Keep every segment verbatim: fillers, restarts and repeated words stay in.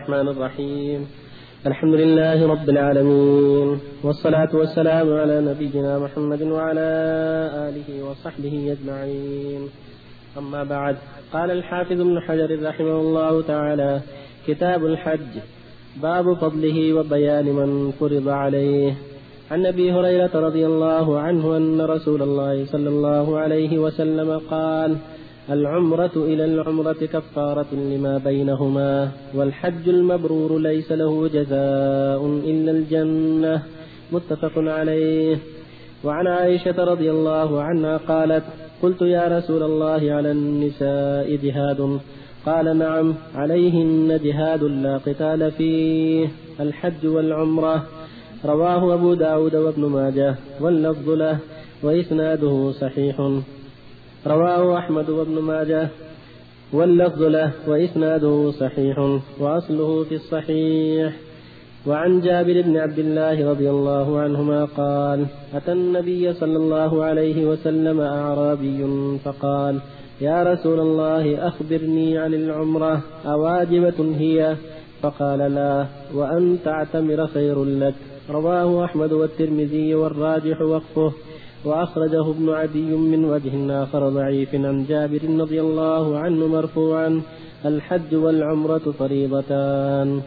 الرحمن الرحيم. الحمد لله رب العالمين، والصلاة والسلام على نبينا محمد وعلى آله وصحبه أجمعين. أما بعد، قال الحافظ ابن حجر رحمه الله تعالى: كتاب الحج، باب فضله وبيان من فرض عليه. عن أبي هريرة رضي الله عنه أن رسول الله صلى الله عليه وسلم قال: العمرة إلى العمرة كفارة لما بينهما، والحج المبرور ليس له جزاء إلا الجنة. متفق عليه. وعن عائشة رضي الله عنها قالت: قلت يا رسول الله، على النساء جهاد؟ قال: نعم، عليهن جهاد لا قتال فيه، الحج والعمرة. رواه أبو داود وابن ماجه واللفظ له وإسناده صحيح. رواه أحمد وابن ماجه واللفظ له وإسناده صحيح، وأصله في الصحيح. وعن جابر بن عبد الله رضي الله عنهما قال: أتى النبي صلى الله عليه وسلم أعرابي فقال: يا رسول الله، أخبرني عن العمرة، أواجبة هي؟ فقال: لا، وأن تعتمر خير لك. رواه أحمد والترمذي والراجح وقفه، وأخرجه ابن عدي من وجه آخر ضعيف عن جابر رضي الله عنه مرفوعا: الحج والعمرة فريضتان.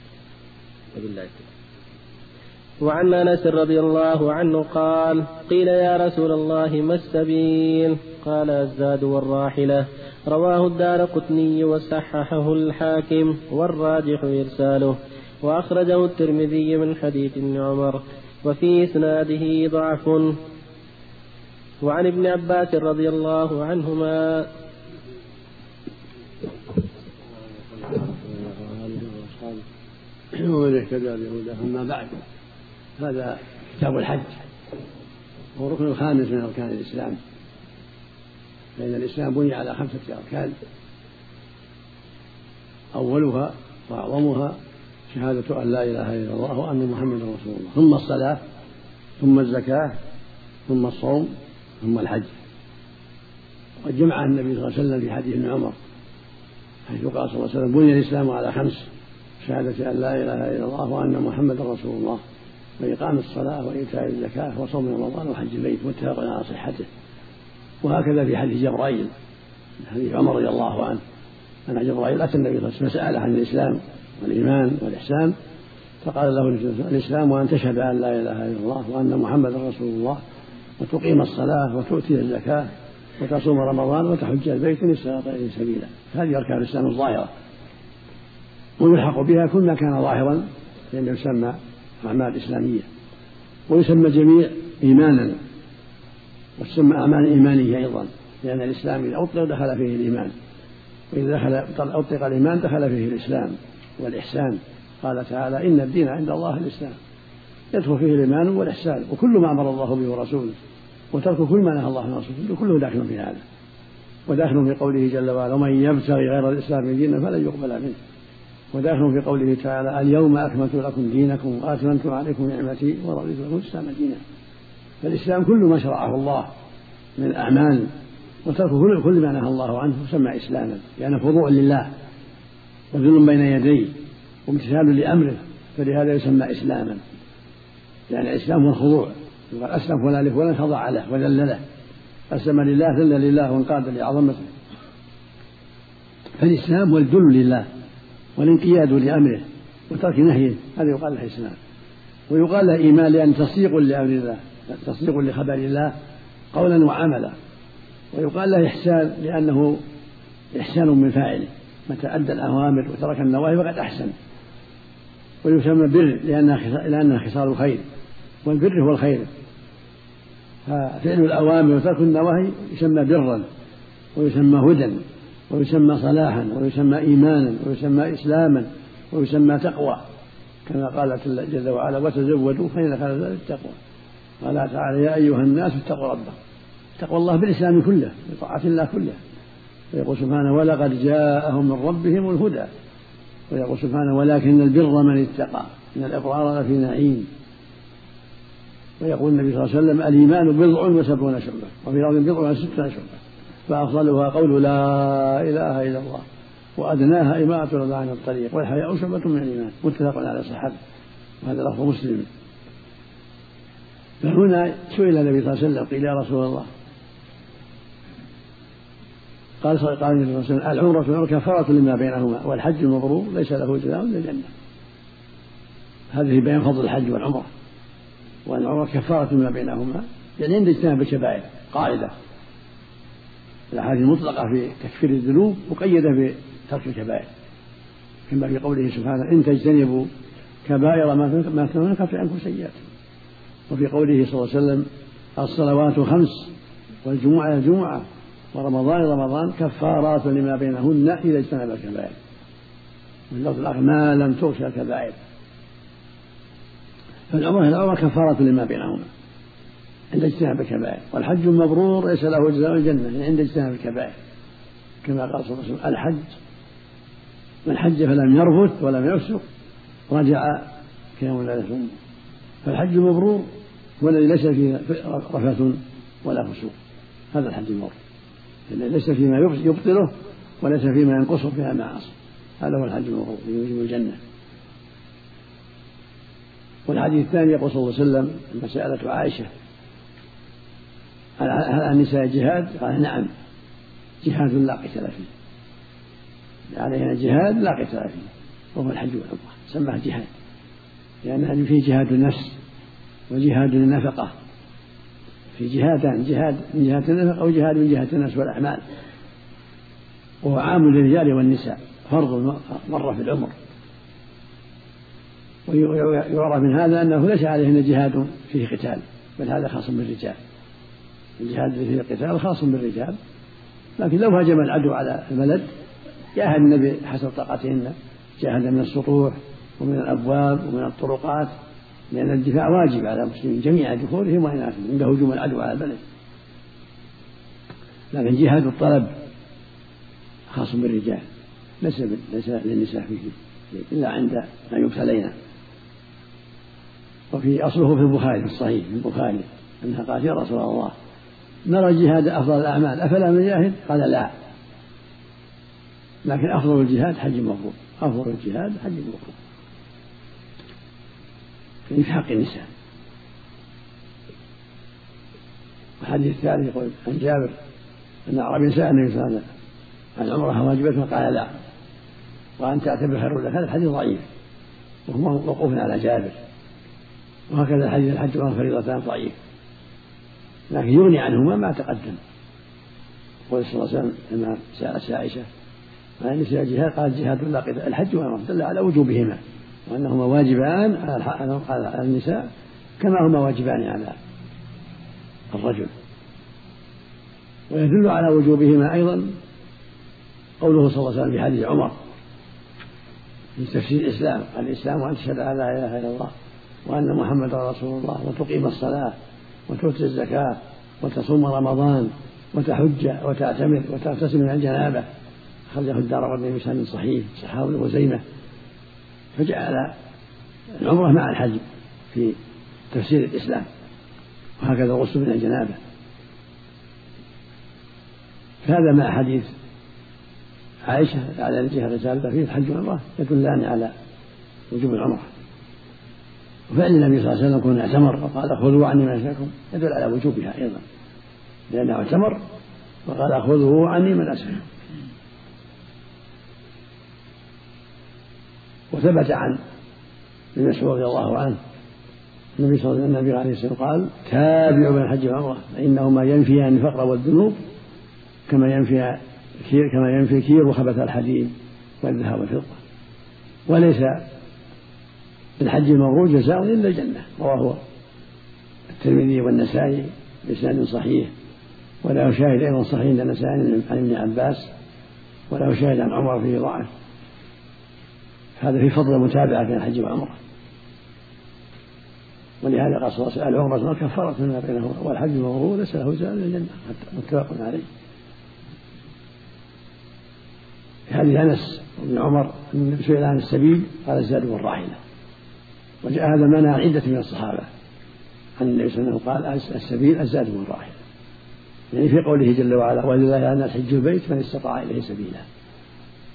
وعن أنس رضي الله عنه قال: قيل يا رسول الله، ما السبيل؟ قال: الزاد والراحلة. رواه الدارقطني وصححه الحاكم، والراجح إرساله، وأخرجه الترمذي من حديث ابن عمر، وفي إسناده ضعف. وعن ابن عباس رضي الله عنهما ومن اهتدى بهداه. أما بعد، هذا كتاب الحج، هو الركن الخامس من أركان الإسلام، فإن الإسلام بني على خمسة أركان، أولها وأعظمها شهادة أن لا إله إلا الله وأن محمدا رسول الله، ثم الصلاة، ثم الزكاة، ثم الصوم، ثم الحج. وقد جمع النبي صلى الله عليه وسلم في حديث ابن عمر حيث قال صلى الله عليه وسلم: بني الإسلام على خمس: شهادة أن لا إله إلا الله وأن محمدا رسول الله، وإقام الصلاة، وإيتاء الزكاة، وصوم رمضان، وحج البيت. متفق على صحته. وهكذا في حديث جبرائيل، حديث عمر رضي الله عنه أن جبرائيل أتى النبي صلى الله عليه وسلم فسأله عن الإسلام والإيمان والإحسان، فقال له: الإسلام وأن تشهد أن لا إله إلا الله وأن محمدا رسول الله، وتقيم الصلاة، وتؤتي الزكاة، وتصوم رمضان، وتحج البيت إن استطعت إليه سبيلا. هذه أركان الإسلام الظاهرة، ويلحق بها كل ما كان ظاهرا لأنه يسمى أعمال إسلامية، ويسمى الجميع إيمانا، وتسمى أعمال إيمانية أيضا، لأن الإسلام إذا أطلق دخل فيه الإيمان، وإذا دخل أطلق الإيمان دخل فيه الإسلام والإحسان. قال تعالى: إن الدين عند الله الإسلام، يدخل فيه الإيمان والإحسان، وكل ما أمر الله به ورسوله، وترك كل ما نهى الله عنه ورسوله، كله داخل في هذا، وداخل في قوله جل وعلا: ومن يبتغي غير الإسلام دينا فلن يقبل منه، وداخل في قوله تعالى: اليوم أكملت لكم دينكم وأتممت عليكم نعمتي ورضيت لكم الإسلام دينا. فالإسلام كل ما شرعه الله من الأعمال، وترك كل ما نهى الله عنه يسمى إسلاما، لأنه يعني خضوع لله وذل بين يديه وامتثال لأمره، فلهذا يسمى إسلاما. يعني الإسلام هو الخضوع، يقال: أسلم فلان لفلان خضع له وذل له، أسلم لله ذل لله وانقاد لعظمته. فالإسلام هو الذل لله والانقياد لأمره وترك نهيه، هذا يقال له إسلام. ويقال له إيمان لأن تصديق لأمر الله، تصديق لخبر الله قولا وعملا. ويقال له إحسان لأنه إحسان من فاعله، متى أدى الأوامر وترك النواهي فقد أحسن. ويسمى بر لأنها خصال الخير، والبر هو الخير، ففعل الأوامر وترك النواهي يسمى برا، ويسمى هدى، ويسمى صلاحا، ويسمى إيمانا، ويسمى إسلاما، ويسمى تقوى، كما قال جل وعلا: وتزودوا فإن خير الزاد التقوى. قال تعالى: يا أيها الناس اتقوا ربكم. تقوى الله بالإسلام كله، بطاعة الله كله. ويقول سبحانه: ولقد جاءهم من ربهم الهدى. ويقول سبحانه: ولكن البر من اتقى، إن الأبرار لفي نعيم. ويقول النبي صلى الله عليه وسلم: الإيمان بضع وسبعون شعبة، وفي الأرض بضع وستون شعبة، فأفضلها قول لا إله إلا الله، وأدناها إماطة الأذى عن الطريق والحياء شعبة من الإيمان، متفق على صحته، وهذا لفظ مسلم. فهنا سئل النبي صلى الله عليه وسلم قيل يا رسول الله، قال صلى الله عليه وسلم العمرة والعمرة كفارة لما بينهما والحج المبرور ليس له جزاء إلا الجنة. هذه بيان فضل الحج والعمرة، وأن العمرة كفارة لما بينهما، يعني عند اجتناب الكبائر. قاعدة الأحاديث المطلقة في تكفير الذنوب مقيدة بترك الكبائر، كما في قوله سبحانه إن تجتنبوا كبائر ما تنهون نكفر عنكم سيئاتكم. وفي قوله صلى الله عليه وسلم الصلوات خمس والجمعة الجمعة ورمضان رمضان كفارات لما بينهن إذا اجتنب الكبائر، واللفظ الآخر ما لم تغش الكبائر. فالعمرة العمرة كفارة لما بينهما عند اجتناب الكبائر، والحج المبرور ليس له جزاء الجنة عند اجتناب الكبائر، كما قال صلى الله عليه وسلم الحج من حج فلم يرفث ولم يفسق رجع كيوم لا يثم. فالحج المبرور هو الذي ليس فيه رفث ولا فسوق، هذا الحج المبرور ليس فيما يبطله وليس فيما ينقصه فيها معاصي، هذا هو الحج المبرور يوجب الجنة. والحديث الثاني يقول صلى الله عليه وسلم لما سألته عائشة هل على النساء جهاد؟ قال نعم، جهاد لا قتال فيه، علينا جهاد لا قتال فيه، وهو الحج والعمرة سماه جهاد، لأن فيه جهاد النفس وجهاد النفقة، في جهادان، جهاد من جهة النفقة وجهاد من جهة النفس والأعمال، وهو عام للرجال والنساء، فرض مرة في العمر. ويرى من هذا أنه ليس عليهن جهاد فيه قتال، بل هذا خاص بالرجال، الجهاد فيه القتال خاص بالرجال. لكن لو هجم العدو على البلد جاهد النبي حسب طاقتهن، جاهد من السطوح ومن الأبواب ومن الطرقات، لأن الدفاع واجب على المسلمين جميعا دخولهم وإناثهم عند هجوم العدو على البلد. لكن جهاد الطلب خاص بالرجال، ليس ليس للنساء فيه إلا عند ما يبتلين. وفي أصله في البخاري في الصحيح في البخاري أنها قالت يا رسول الله نرى الجهاد أفضل الأعمال أفلا نجاهد؟ قال لا، لكن أفضل الجهاد حج مبرور، أفضل الجهاد حج مبرور في حق النساء. الحديث الثالث يقول عن جابر أن أعرابيا سأل النبي صلى الله عليه وسلم العمرة واجبة؟ قال لا، وأن تعتبر خير لك. هذا الحديث ضعيف وهو موقوف على جابر، وهكذا الحديث الحج والفريضتان ضعيف، لكن يغني عنهما ما تقدم. قال صلى الله عليه وسلم لما سألت عائشة ما النساء جهاد؟ قال جهاد لا قتال، الحج والعمرة دل على وجوبهما وأنهما واجبان على النساء كما هما واجبان على الرجل. ويدل على وجوبهما أيضا قوله صلى الله عليه وسلم في حديث عمر في تفسير الإسلام: الإسلام أن تشهد أن لا إله إلا الله وأن محمدا رسول الله وتقيم الصلاة وتؤتي الزكاة وتصوم رمضان وتحج وتعتمر وتغتسل من الجنابة. أخرجه الدارقطني بسند صحيح صححه ابن خزيمة. فجعل العمرة مع الحج في تفسير الإسلام، وهكذا الغسل من الجنابة. فهذا مع حديث عائشة على الجهة الرسالة فيه الحج والعمرة يدلان على وجوب العمرة. وفعل النبي صلى الله عليه وسلم كون اعتمر وقال خذوا عني مناسككم يدل على وجوبها أيضا، لأنه اعتمر وقال خذوا عني مناسككم. وثبت عن ابن مسعود رضي الله عنه النبي صلى الله عليه وسلم قال: تابعوا بين الحج والعمرة فإنهما ينفيان الفقر والذنوب كما ينفي كير كما ينفي الكير وخبث الحديد والذهب والفضة، وليس بالحج المبرور جزاء إلا الجنة. رواه الترمذي والنسائي بإسناد صحيح، وله شاهد أيضا صحيح عند النسائي عن ابن عباس، وله شاهد عن عمر فيه ضعف. هذا في فضل المتابعة بين الحج والعمرة. ولهذا قال صلى الله عليه وسلم: العمرة كفارة ما بينهما والحج المبرور ليس له جزاء إلا الجنة، متفق عليه. في حديث أنس بن عمر سئل عن السبيل قال: الزاد والراحلة. وجاء هذا المعنى عن عدة من الصحابة عن النبي صلى الله عليه وسلم قال: السبيل الزاد والراحلة، يعني في قوله جل وعلا: ولله على الناس حج البيت من استطاع إليه سبيلا. فجعل العمرة مع الحج في تفسير الإسلام، وهكذا الغسل من الجنابة. الحديث الرابع يقول عن جابر أن أعرابيا سأل النبي صلى الله عليه وسلم العمرة واجبة؟ قال لا، وأن تعتبر خير لك. هذا الحديث ضعيف وهو موقوف على جابر،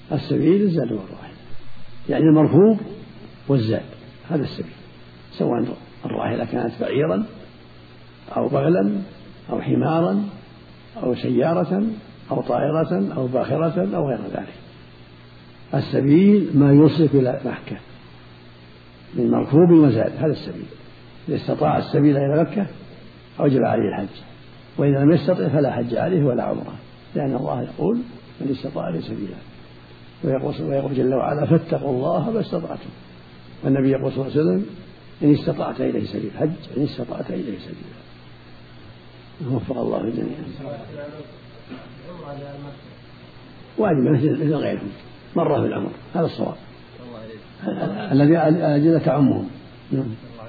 السبيل الزاد والراحلة، يعني المركوب والزاد، هذا السبيل، سواء الراحلة كانت بعيرا أو بغلا أو حمارا أو سيارة أو طائرة أو باخرة أو غير ذلك. السبيل ما يوصل إلى مكة من مركوب وزاد، هذا السبيل. إذا استطاع السبيل إلى مكة أوجب عليه الحج، وإذا لم يستطع فلا حج عليه ولا عمره، لأن الله يقول من استطاع إليه سبيلا، ويقول جل وعلا فاتقوا الله ما استطعتم، والنبي يقول صلى الله عليه وسلم إن استطعت إليه سبيل حج، إن استطعت إليه سبيلا. وفق الله الجميع. واجب مثل غيرهم مرة في العمر، هذا الصواب الذي أجل تعمهم. نعم.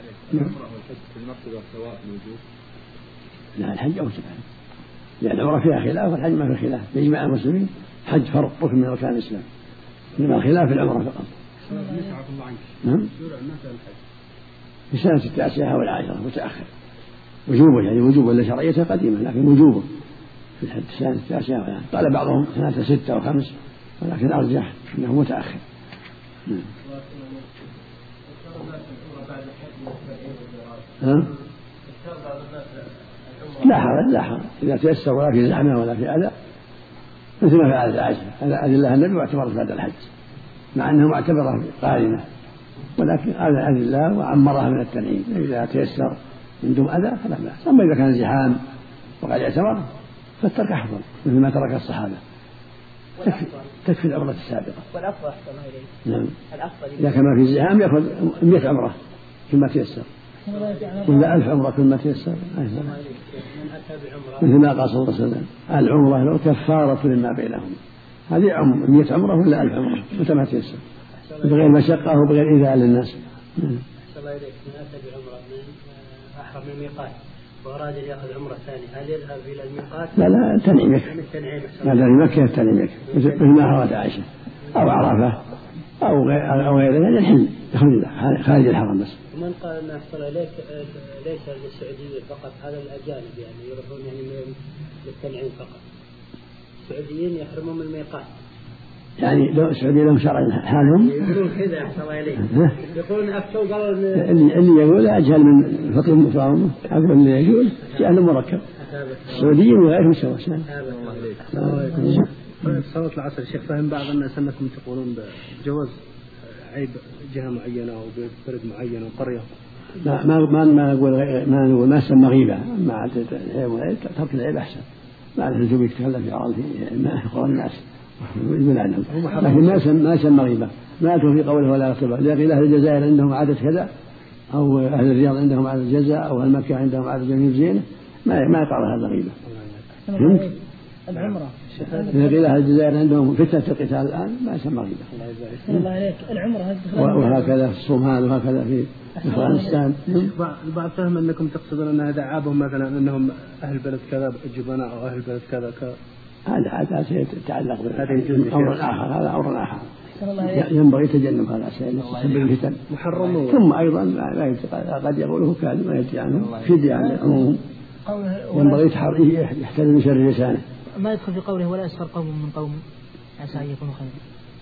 لا، الحج أوجب، لأن العمرة فيها خلاف والحج ما فيه خلاف، يجمع المسلمين حج فرض ركن من أركان الإسلام، إنما الخلاف في العمرة فقط. نعم. في سنة التاسعة والعاشرة متأخر وجوبه، يعني وجوبه لشرعيته قديمة، لكن وجوبه في السنة التاسعة والعاشرة. قال بعضهم سنة ستة وخمس، ولكن أرجح أنه متأخر. ها؟ لا حرج، لا حرج إذا تيسر ولا في زحمة ولا في أذى، مثل ما فعلت عائشة أذن لها النبي واعتبرت بعد الحج، مع أنه معتبرها قارنة، ولكن أذن الله وعمرها من التنعيم. إذا تيسر من دون أذى فلا بأس، أما إذا كان زحام وقد اعتبر فالترك أفضل، مثل ما ترك الصحابة. تكفي, تكفي العمرة السابقة. والأفضل أحسن إليه. نعم. إذا كان ما في زحام يأخذ مئة عمرة كل ما تيسر، ولا ألف عمرة كل ما تيسر، مثل ما قال صلى الله عليه وسلم العمرة لو كفارة لما بينهم. هذه عمرة مئة عمرة ولا ألف عمرة متى ما تيسر، بغير مشقة وبغير إيذاء للناس. أحسن الله إليك. من أتى بعمرة من أحرم من الميقات وأراد أن يأخذ عمرة ثانية، هل يذهب إلى الميقات؟ لا لا، تنعيم يكفي. هذا في مكة التنعيم يكفي، مثل ما أراد عائشة أو عرفة أو غير أو غيرها، الحل يخرج خارج الحرم بس. ومن قال أن أحسن إليك ليس للسعوديين فقط، هذا الأجانب يعني يروحون يعني للتنعيم فقط، السعوديين يحرمون من الميقات. يعني لو السعوديين لهم شرع حالهم يقولون كذا أحسن الله إليك، يقولون أفتوا قالوا اللي, اللي يقول أجهل من فطر مفاهمه، أقول اللي يقول جهل مركب. السعوديين وغيرهم سوا سوا. صلاة العصر شيخ، فهم بعض الناس أنكم تقولون بجواز عيب جهة معينة أو بلد معين أو قرية. ما ما ما ما نقول ما نقول ما سمى غيبة، ما عدت العيب والعيب، ترك العيب أحسن. ما عرف الجوب يتكلم في عرض ما يقول الناس يقول عنهم، لكن ما سمى ما سمى غيبة. ما أتوا في قوله ولا اغتباء، لكن أهل الجزائر عندهم عادة كذا، أو أهل الرياض عندهم عادة جزاء، أو أهل مكة عندهم عادة جميل زينة، ما ما يقال هذا غيبة. فهمت؟ العمرة إذا قيل أهل الجزائر عندهم فتنة القتال الآن ما يسمى غيبة. الله عليك. العمرة وهكذا في الصومال وهكذا في أفغانستان. البعض فهم أنكم تقصدون أن هذا عابهم مثلا أنهم أهل بلد كذا جبناء أو أهل بلد كذا كذا. هذا هذا شيء يتعلق بأمر آخر، هذا أمر آخر ينبغي تجنب هذا الشيء سبب الفتن محرم. ثم أيضا لا قد يقوله كاذب ما يدري عنه فدية عن العموم، ينبغي يحتل من شر لسانه. ما يدخل في قوله ولا يسخر قوم من قوم عسى أن يكونوا خيرا،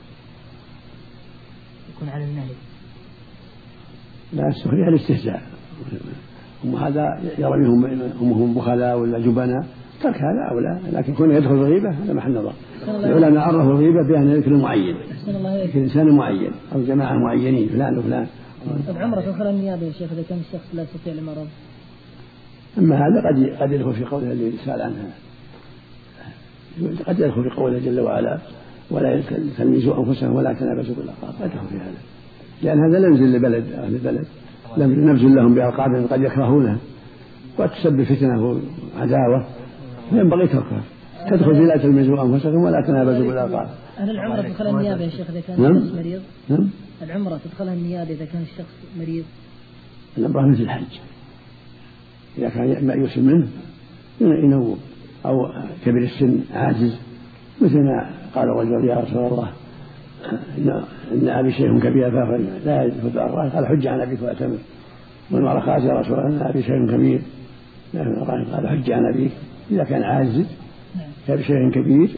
يكون على النهي. لا، السخرية الاستهزاء، هم هذا يرى منهم هم بخلاء ولا جبناء، ترك هذا أولى، لكن كون يدخل الغيبة هذا محل نظر. العلماء عرفوا الغيبة بأن ذكر معين، ذكر إنسان معين أو جماعة معينين فلان وفلان. العمرة تدخل النيابة يا شيخ إذا كان الشخص لا يستطيع المرض. أما هذا قد قد يدخل في قوله الذي سأل عنها، قد يدخل في قوله جل وعلا ولا تلمزوا أنفسهم ولا تنابزوا بالألقاب، قد يدخل في هذا، لأن هذا لا ينزل لبلد أهل البلد، لم نبذل لهم بألقاب قد يكرهونها وتسبب فتنة وعداوة، فينبغي تركها. تدخل في لا تلمزوا أنفسكم ولا تنابزوا بالألقاب. هل العمرة تدخل النيابة يا شيخ إذا كان الشخص مريض؟ نعم. العمرة تدخلها النيابة إذا كان الشخص مريض. العمرة مثل الحج، إذا كان مأيوس منه ينوب، أو كبير السن عاجز، مثل ما قال الرجل يا رسول الله إن أبي شيخ كبير لا يجوز الرأي، قال حج عن أبيك وأتمر. والمرأة قالت يا رسول الله إن أبي شيخ كبير، قال حج عن أبيك. إذا كان عاجز كبير شيخ كبير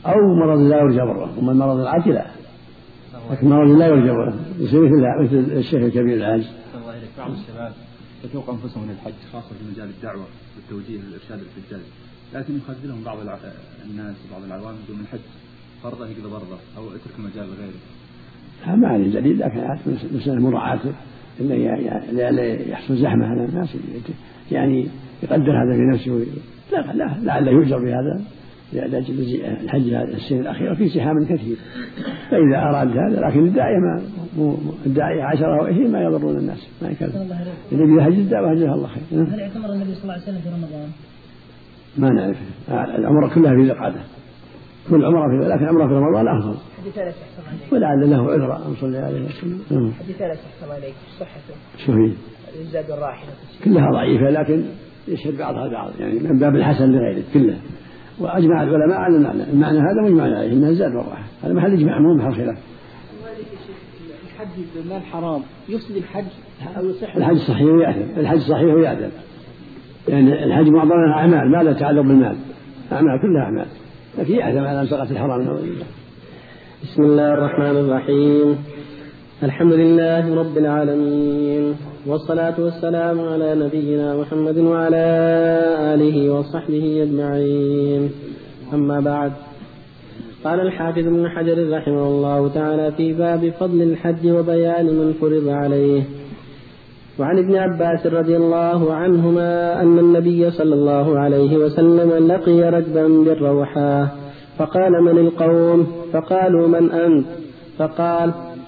أو مرض لا يرجى بره، أما المرض العاجل لا، لكن مرض لا يرجى بره يصير مثل الشيخ الكبير العاجز. الله يريك. بعض الشباب يتوقع أنفسهم من الحج خاصة في مجال الدعوة والتوجيه والإرشاد الحجاج، لكن يخذلهم بعض الناس وبعض العوام يقول من الحج فرضه يقضي برضه أو اترك المجال لغيره. ما عليه دليل، لكن مسألة مراعاة لا يحصل زحمة على الناس، يعني يقدر هذا في نفسه، لا لا لعله يؤجر بهذا لأجل الحج السنة الأخيرة في زحام كثير، فإذا أراد هذا. لكن الداعية ما الداعية عشرة أو عشرين ما يضرون الناس، ما يكلم. إذا بها حج الدعوة جزاه الله خير. هل اعتمر النبي صلى الله عليه وسلم في رمضان؟ ما نعرف، العمرة كلها في ذي القعدة، كل عمرة في، لكن عمرة في رمضان أفضل. حديث لا يحصل عليك ولعل له عذر أن صلى عليه وسلم. حديث لا يحصل عليك صحته. شو هي؟ الزاد الراحلة كلها ضعيفة، لكن يشهد بعضها بعض، يعني من باب الحسن لغيره كلها. وأجمع العلماء على المعنى، المعنى هذا مجمع عليه إنها الزاد والراحة، هذا محل إجماع مو محل خلاف. الحج بالمال حرام يفسد الحج أو يصح؟ الحج صحيح ويعدل، الحج صحيح ويعدل، يعني الحج معظمها أعمال ما لا تعلق بالمال، أعمال كلها أعمال، لكن يعدل على أنفقة الحرام. بسم الله الرحمن الرحيم. الحمد لله رب العالمين، والصلاة والسلام على نبينا محمد وعلى آله وصحبه أجمعين. أما بعد، قال الحافظ ابن حجر رحمه الله تعالى في باب فضل الحج وبيان من فرض عليه. وعن ابن عباس رضي الله عنهما أن النبي صلى الله عليه وسلم لقي ركبا بالروحاء فقال من القوم؟ فقالوا من أنت؟ فقال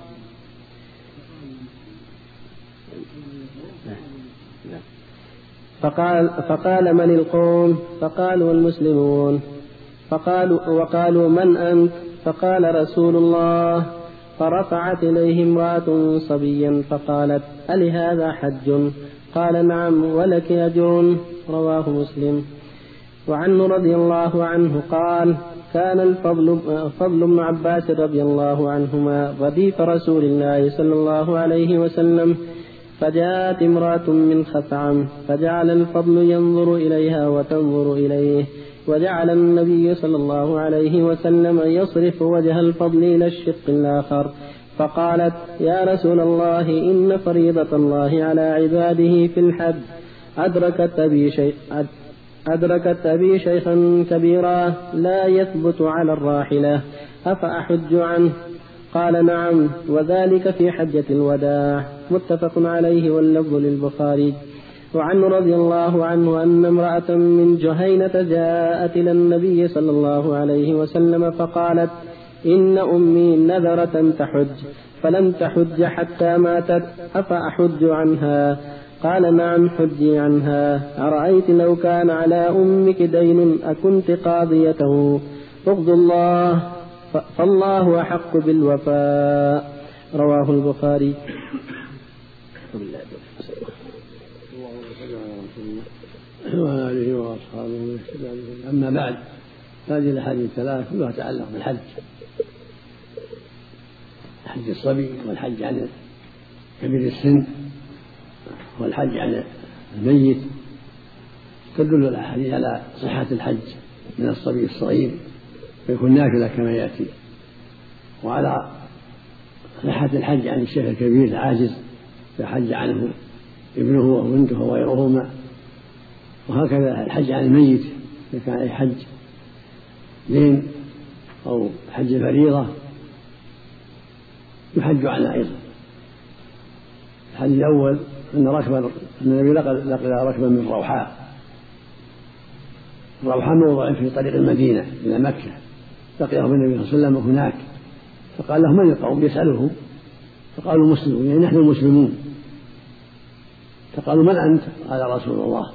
فقال, فقال من القوم؟ فقالوا المسلمون. فقالوا وقالوا من أنت؟ فقال رسول الله. فرفعت إليه امرأة صبيا فقالت ألهذا حج؟ قال نعم ولك أجر. رواه مسلم. وعنه رضي الله عنه قال كان الفضل فضل بن عباس رضي الله عنهما رديف رسول الله صلى الله عليه وسلم، فجاءت امرأة من خثعم فجعل الفضل ينظر إليها وتنظر إليه، وجعل النبي صلى الله عليه وسلم يصرف وجه الفضل إلى الشق الآخر، فقالت يا رسول الله إن فريضة الله على عباده في الحج أدركت أبي شيء أدركت أبي شيخا كبيرا لا يثبت على الراحلة أفأحج عنه؟ قال نعم، وذلك في حجة الوداع. متفق عليه واللفظ للبخاري. وعن رضي الله عنه أن امرأة من جهينة جاءت إلى النبي صلى الله عليه وسلم فقالت إن أمي نذرت أن تحج فلم تحج حتى ماتت أفأحج عنها؟ قال نعم حجي عنها. أرأيت لو كان على أمك دين أكنت قاضيته؟ اغض الله فالله أحق بالوفاء. رواه البخاري. وعلى آله وأصحابه. أما بعد، هذه الأحاديث الثلاث كلها تتعلق بالحج، حج الصبي والحج عن كبير السن والحج عن الميت. تدل الأحاديث على صحة الحج من الصبي الصغير ويكون نافلة كما يأتي، وعلى صحة الحج عن الشيخ الكبير العاجز فحج عنه ابنه وبنته وغيرهما. وهكذا الحج عن الميت إذا كان عليه حج دين أو حج فريضة يحج عنه أيضا. الحديث الأول أن ركبا أن النبي لقي ركبا من روحاء. روحاء موضع في طريق المدينة إلى مكة، لقيه النبي صلى الله عليه وسلم هناك فقال له من القوم؟ يسألهم فقالوا مسلمون، يعني نحن مسلمون. فقالوا من أنت؟ قال رسول الله.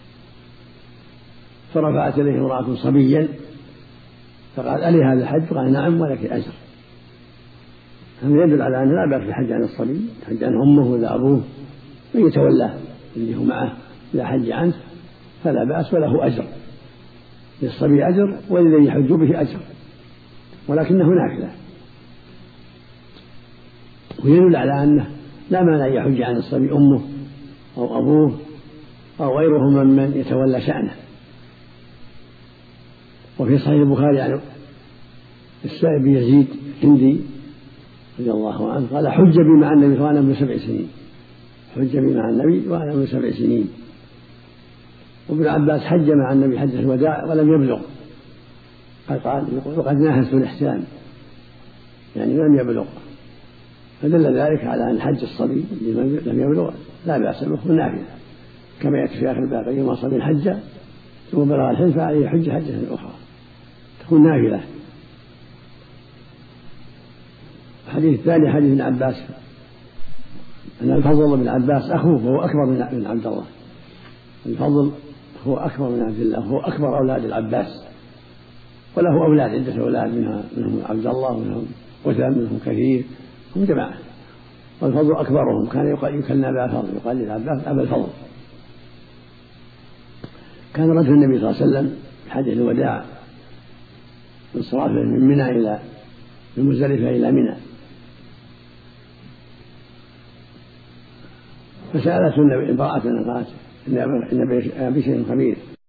فرفعت إليه امرأة صبيا فقال ألي هذا الحج؟ قال نعم ولك أجر. هذا يدل على أن لا بأس بالحج عن الصبي، حج عن أمه ولا أبوه من يتولاه اللي هو معه إذا حج عنه فلا بأس وله أجر، للصبي أجر والذي يحج به أجر، ولكنه نافلة. ويدل على أنه لا مانع أن يحج عن الصبي أمه أو أبوه أو غيرهم ممن يتولى شأنه. وفي صحيح البخاري عن السائب يزيد هندي رضي الله عنه قال حج بي مع النبي وأنا ابن سبع سنين، حج بي مع النبي وأنا ابن سبع سنين. وابن عباس حج مع النبي حجة الوداع ولم يبلغ، قال وقد ناهزت الإحسان، يعني لم يبلغ، فدل ذلك على أن حج الصبي لم يبلغ لا بأس به نافلة، كما يكفي آخر الباقي ما صبي حج ثم بلغ الحلم فعليه حج حجة أخرى تكون نافلة. الحديث الثاني حديث ابن عباس أن الفضل بن عباس أخوه وهو أكبر من عبد الله، الفضل هو أكبر من عبد الله، هو أكبر أولاد العباس، وله أولاد عدة أولاد منها منهم عبد الله منهم قتل منهم كثير، هم جماعة، والفضل أكبرهم، كان يكلم أبا الفضل يقال للعباس أبا الفضل. كان رجل النبي صلى الله عليه وسلم في حجة الوداع من صرافه من منى إلى من مزدلفة إلى منى، فسألته امرأة قالت إن أبي شيء خبير